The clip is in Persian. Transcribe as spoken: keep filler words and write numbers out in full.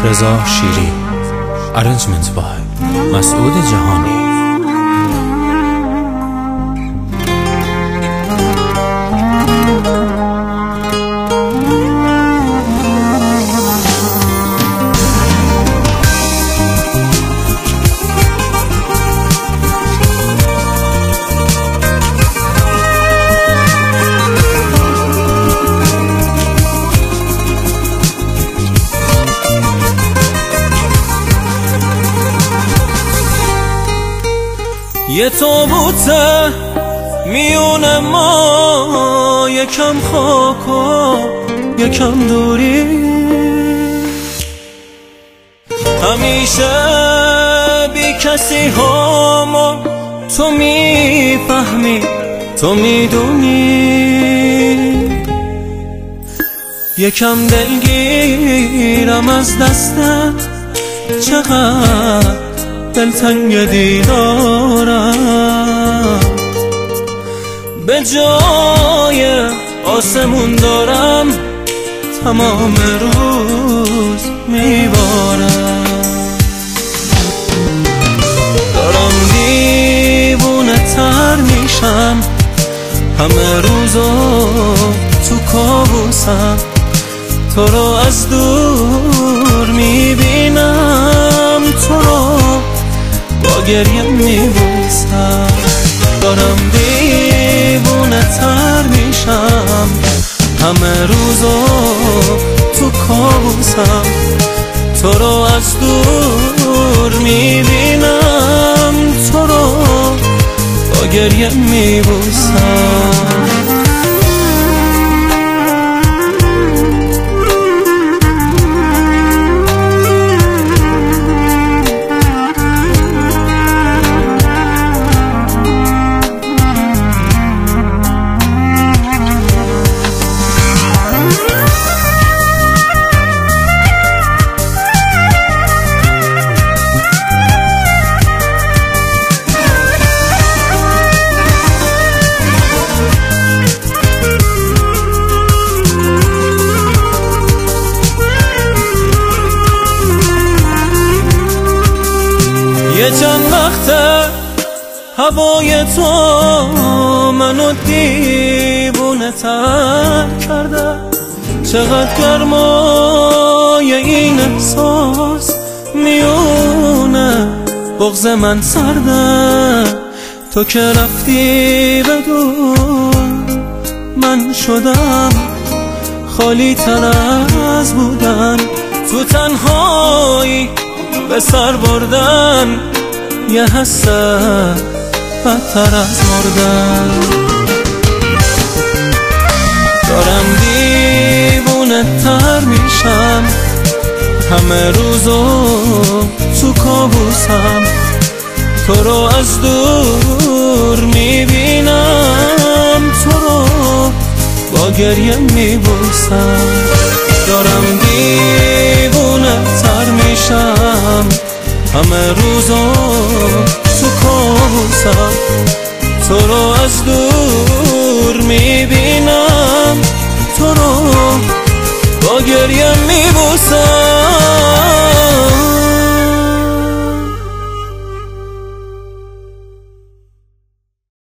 رضا شیری. Arrangement by مسعود جهانی. یه تابوته میونه ما، یکم خاک و یکم دوری، همیشه بی کسی هامو تو میفهمی، تو میدونی. یکم دلگیرم از دستت، چقدر دلتنگ دیدارم، به جای آسمون دارم تمام روز میبارم. دارم دیوونه تر میشم، همه روزو تو کابوسم، تو رو از دور میبینم، تو رو با گریه میبوسم. دارم دیوونه تر میشم، همه روزو تو کابوسم، تو رو از دور میبینم، تو رو با گریه میبوسم. یه چند وقته هوای تو منو دیوونه تر کرده، چقدر گرمای این احساس میونه بغض من سرده. تو که رفتی بدون من شدم خالی تر از بودن، تو تنهایی به سر بردن، یه حسه بدتر از مردن. دارم دیوونه تر میشم، همه روزو تو کابوسم، تو رو از دور میبینم، تو رو با گریه میبوسم. دارم دیوونه تر میشم، همه روزو تو کابوسم، تو رو از دور میبینم، تو رو با گریه میبوسم.